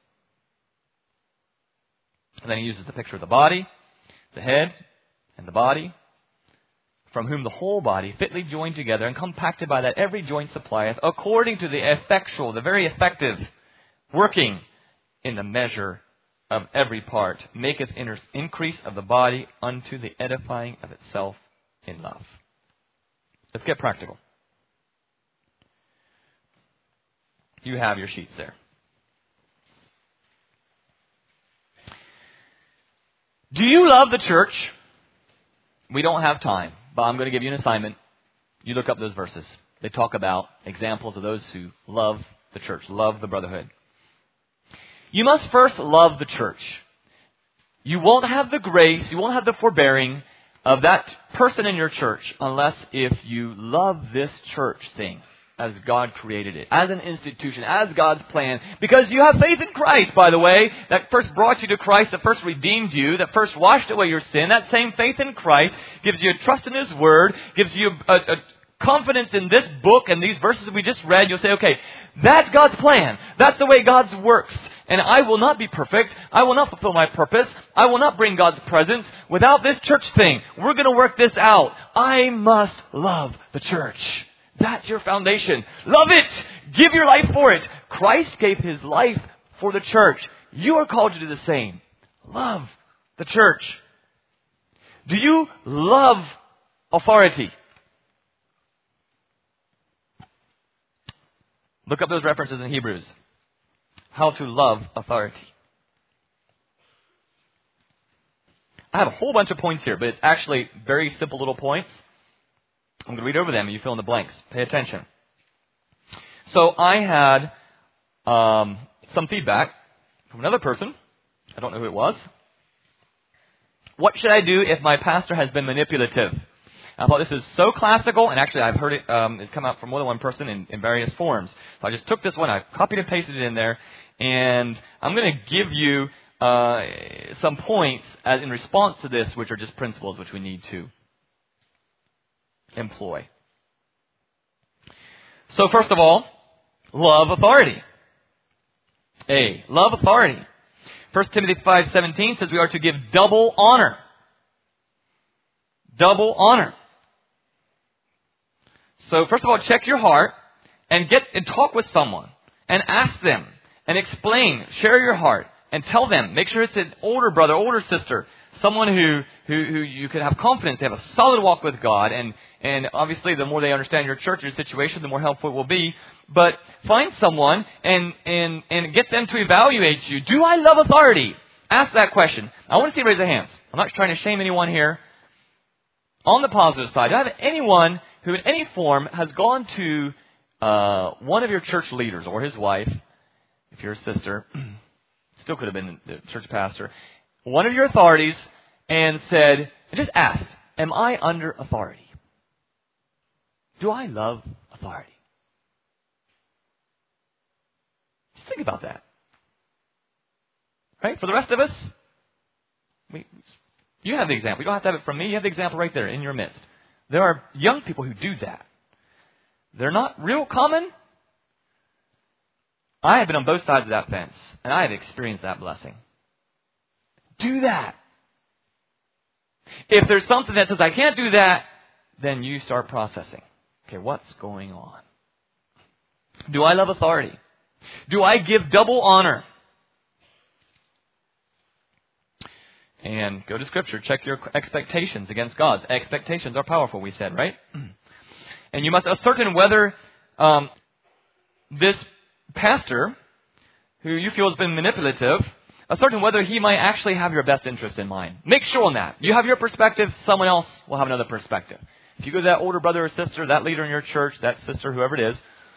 And then he uses the picture of the body, the head, and the body, from whom the whole body, fitly joined together and compacted by that every joint supplieth, according to the effectual, the very effective working in the measure of every part, maketh increase of the body unto the edifying of itself in love. Let's get practical. You have your sheets there. Do you love the church? We don't have time, but I'm going to give you an assignment. You look up those verses. They talk about examples of those who love the church, love the brotherhood. You must first love the church. You won't have the grace, you won't have the forbearing of that person in your church unless if you love this church thing as God created it, as an institution, as God's plan, because you have faith in Christ, by the way, that first brought you to Christ, that first redeemed you, that first washed away your sin. That same faith in Christ gives you a trust in His Word, gives you a confidence in this book and these verses we just read. You'll say, okay, that's God's plan. That's the way God works. And I will not be perfect. I will not fulfill my purpose. I will not bring God's presence without this church thing. We're going to work this out. I must love the church. That's your foundation. Love it. Give your life for it. Christ gave His life for the church. You are called to do the same. Love the church. Do you love authority? Look up those references in Hebrews. How to love authority. I have a whole bunch of points here, but it's actually very simple little points. I'm going to read over them and you fill in the blanks. Pay attention. So I had some feedback from another person. I don't know who it was. What should I do if my pastor has been manipulative? I thought this is so classical, and actually I've heard it, it's come out from more than one person in various forms. So I just took this one, I copied and pasted it in there, and I'm going to give you some points in response to this, which are just principles which we need to employ. So first of all, love authority. Love authority. 1 Timothy 5:17 says we are to give double honor. Double honor. So first of all, check your heart and talk with someone and ask them and explain, share your heart and tell them. Make sure it's an older brother, older sister, someone who you can have confidence. They have a solid walk with God, and obviously the more they understand your church, your situation, the more helpful it will be. But find someone and get them to evaluate you. Do I love authority? Ask that question. I want to see you raise their hands. I'm not trying to shame anyone here. On the positive side, do I have anyone who in any form has gone to one of your church leaders or his wife, if you're a sister, still could have been the church pastor, one of your authorities, and just asked, am I under authority? Do I love authority? Just think about that. Right? For the rest of us, you have the example. You don't have to have it from me. You have the example right there in your midst. There are young people who do that. They're not real common. I have been on both sides of that fence, and I have experienced that blessing. Do that. If there's something that says, I can't do that, then you start processing. Okay, what's going on? Do I love authority? Do I give double honor? And go to Scripture. Check your expectations against God's. Expectations are powerful, we said, right? And you must ascertain whether this pastor, who you feel has been manipulative, ascertain whether he might actually have your best interest in mind. Make sure on that. You have your perspective, someone else will have another perspective. If you go to that older brother or sister, that leader in your church, that sister, whoever it is,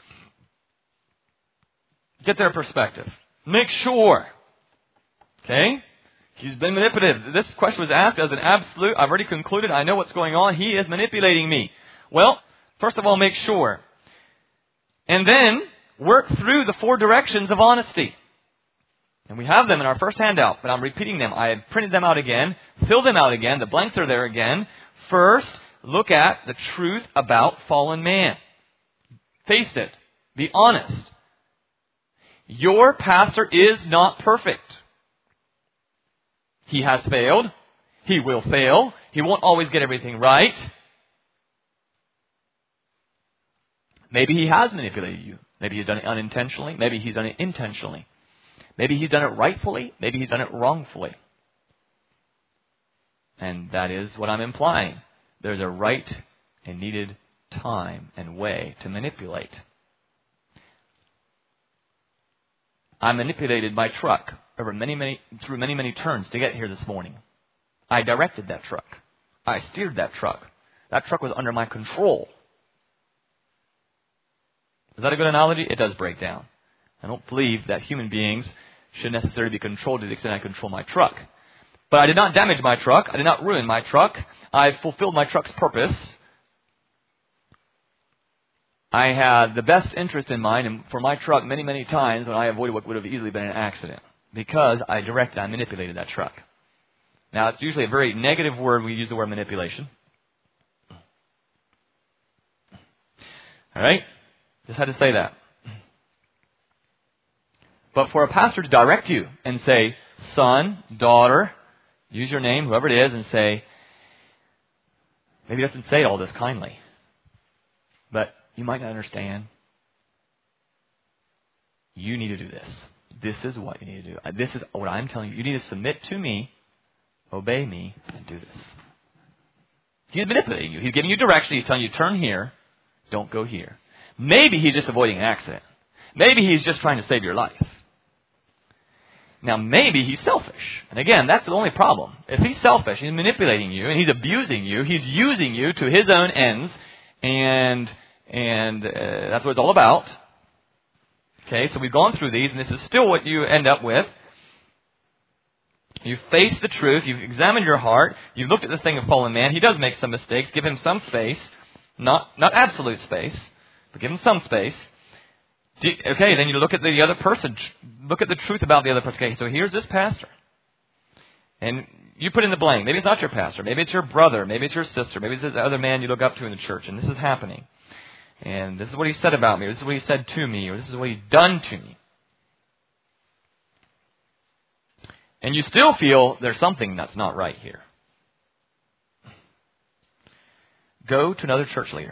get their perspective. Make sure. Okay? He's been manipulative. This question was asked as an absolute. I've already concluded. I know what's going on. He is manipulating me. Well, first of all, make sure. And then work through the 4 directions of honesty. And we have them in our first handout, but I'm repeating them. I have printed them out again. Fill them out again. The blanks are there again. First, look at the truth about fallen man. Face it. Be honest. Your pastor is not perfect. He has failed. He will fail. He won't always get everything right. Maybe he has manipulated you. Maybe he's done it unintentionally. Maybe he's done it intentionally. Maybe he's done it rightfully. Maybe he's done it wrongfully. And that is what I'm implying. There's a right and needed time and way to manipulate. I manipulated my truck through many turns to get here this morning. I directed that truck. I steered that truck. That truck was under my control. Is that a good analogy? It does break down. I don't believe that human beings should necessarily be controlled to the extent I control my truck. But I did not damage my truck. I did not ruin my truck. I fulfilled my truck's purpose. I had the best interest in mind and for my truck many, many times when I avoided what would have easily been an accident. Because I manipulated that truck. Now, it's usually a very negative word. We use the word manipulation. All right? Just had to say that. But for a pastor to direct you and say, son, daughter, use your name, whoever it is, and say, maybe he doesn't say all this kindly, but You might not understand. You need to do this. This is what you need to do. This is what I'm telling you. You need to submit to me, obey me, and do this. He's manipulating you. He's giving you direction. He's telling you, turn here, don't go here. Maybe he's just avoiding an accident. Maybe he's just trying to save your life. Now, maybe he's selfish. And again, that's the only problem. If he's selfish, he's manipulating you, and he's abusing you, he's using you to his own ends, and that's what it's all about. Okay, so we've gone through these, and this is still what you end up with. You've faced the truth. You've examined your heart. You've looked at this thing of fallen man. He does make some mistakes. Give him some space. Not absolute space, but give him some space. Okay, then you look at the other person. Look at the truth about the other person. Okay, so here's this pastor. And you put in the blank. Maybe it's not your pastor. Maybe it's your brother. Maybe it's your sister. Maybe it's the other man you look up to in the church. And this is happening. And this is what he said about me. Or this is what he said to me. Or this is what he's done to me. And you still feel there's something that's not right here. Go to another church leader.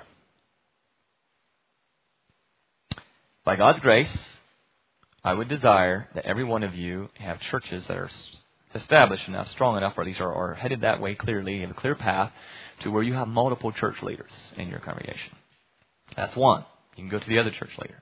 By God's grace, I would desire that every one of you have churches that are established enough, strong enough, or at least are headed that way clearly, have a clear path to where you have multiple church leaders in your congregation. That's one. You can go to the other church leader.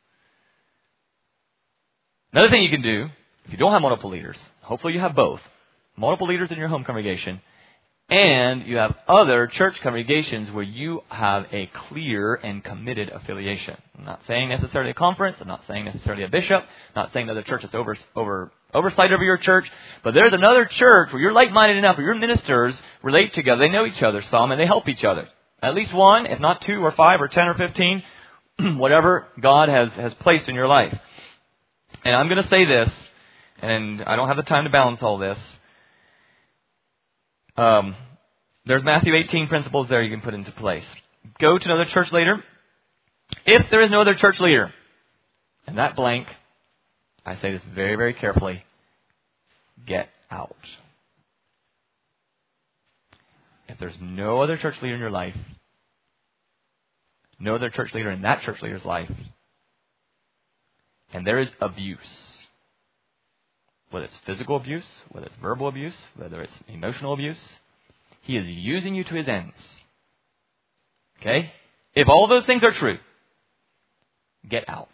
Another thing you can do, if you don't have multiple leaders, hopefully you have both. Multiple leaders in your home congregation, and you have other church congregations where you have a clear and committed affiliation. I'm not saying necessarily a conference. I'm not saying necessarily a bishop. I'm not saying that the church is oversight over your church. But there's another church where you're like-minded enough, where your ministers relate together. They know each other some, and they help each other. At least one, if not 2 or 5 or 10 or 15, whatever God has placed in your life. And I'm going to say this, and I don't have the time to balance all this. There's Matthew 18 principles there you can put into place. Go to another church leader. If there is no other church leader, and that blank, I say this very, very carefully, get out. If there's no other church leader in your life, no other church leader in that church leader's life, and there is abuse, whether it's physical abuse, whether it's verbal abuse, whether it's emotional abuse, he is using you to his ends. Okay? If all those things are true, get out.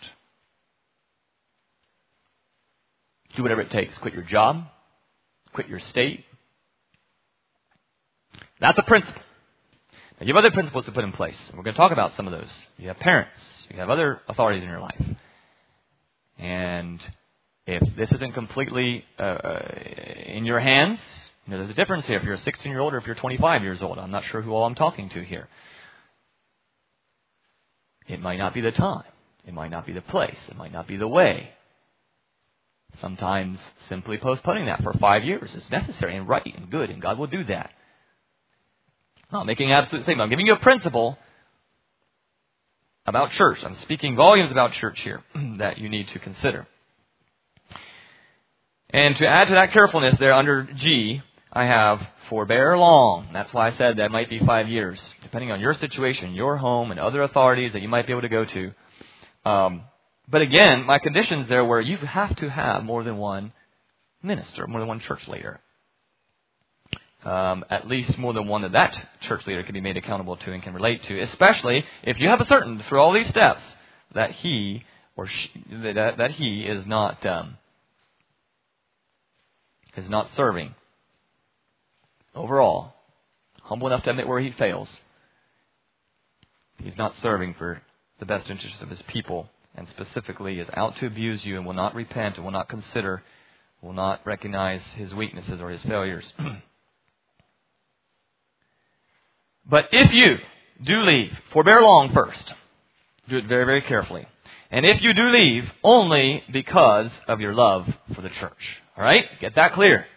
Do whatever it takes. Quit your job. Quit your state. That's a principle. Now, you have other principles to put in place. And we're going to talk about some of those. You have parents. You have other authorities in your life. And if this isn't completely in your hands, there's a difference here if you're a 16-year-old or if you're 25 years old. I'm not sure who all I'm talking to here. It might not be the time. It might not be the place. It might not be the way. Sometimes simply postponing that for 5 years is necessary and right and good, and God will do that. I'm not making an absolute statement. I'm giving you a principle about church. I'm speaking volumes about church here that you need to consider. And to add to that carefulness there under G, I have forbear long. That's why I said that might be 5 years, depending on your situation, your home, and other authorities that you might be able to go to. But again, my conditions there were you have to have more than one minister, more than one church leader. At least more than one that church leader can be made accountable to and can relate to, especially if you have a certain, through all these steps, that he or she, that he is not serving. Overall, humble enough to admit where he fails. He's not serving for the best interests of his people, and specifically is out to abuse you and will not repent and will not consider, will not recognize his weaknesses or his failures. But if you do leave, forbear long first. Do it very, very carefully. And if you do leave, only because of your love for the church. All right? Get that clear.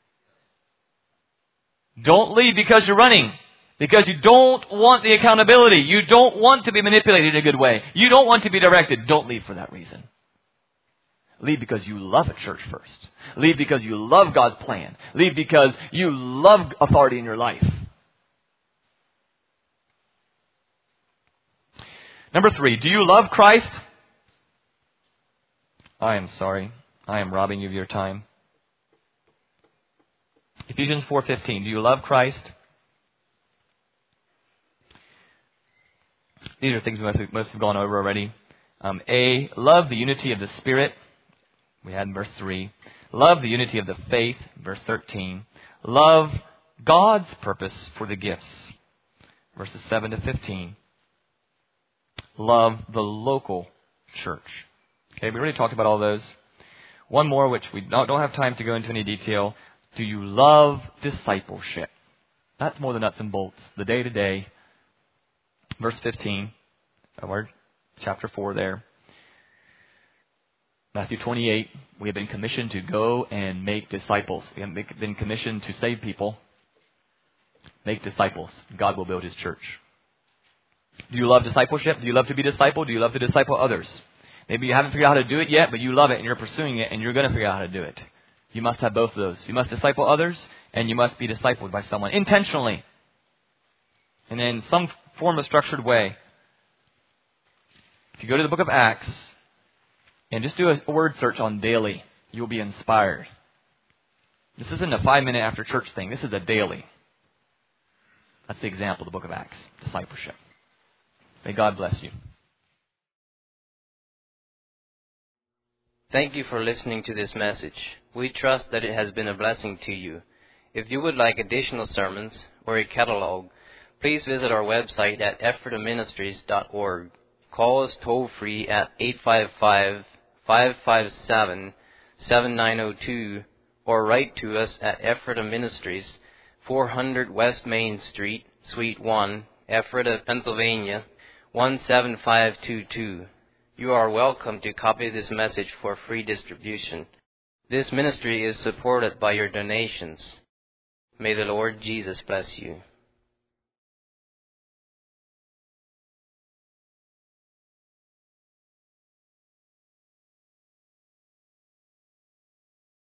Don't leave because you're running. Because you don't want the accountability. You don't want to be manipulated in a good way. You don't want to be directed. Don't leave for that reason. Leave because you love a church first. Leave because you love God's plan. Leave because you love authority in your life. Number 3, do you love Christ? I am sorry. I am robbing you of your time. Ephesians 4:15, do you love Christ? These are things we must have gone over already. A, love the unity of the Spirit. We had in verse 3. Love the unity of the faith, verse 13. Love God's purpose for the gifts, verses 7 to 15. Love the local church. Okay, we already talked about all those. One more, which we don't have time to go into any detail. Do you love discipleship? That's more the nuts and bolts, the day-to-day. Verse 15 of our chapter 4 there. Matthew 28, we have been commissioned to go and make disciples. We have been commissioned to save people. Make disciples. God will build His church. Do you love discipleship? Do you love to be discipled? Do you love to disciple others? Maybe you haven't figured out how to do it yet, but you love it and you're pursuing it and you're going to figure out how to do it. You must have both of those. You must disciple others and you must be discipled by someone intentionally. And in some form of structured way. If you go to the book of Acts and just do a word search on daily, you'll be inspired. This isn't a 5-minute after church thing. This is a daily. That's the example of the book of Acts, discipleship. May God bless you. Thank you for listening to this message. We trust that it has been a blessing to you. If you would like additional sermons or a catalog, please visit our website at ephrataministries.org. Call us toll-free at 855-557-7902 or write to us at Ephrata Ministries, 400 West Main Street, Suite 1, Ephrata, Pennsylvania, 17522. You are welcome to copy this message for free distribution. This ministry is supported by your donations. May the Lord Jesus bless you.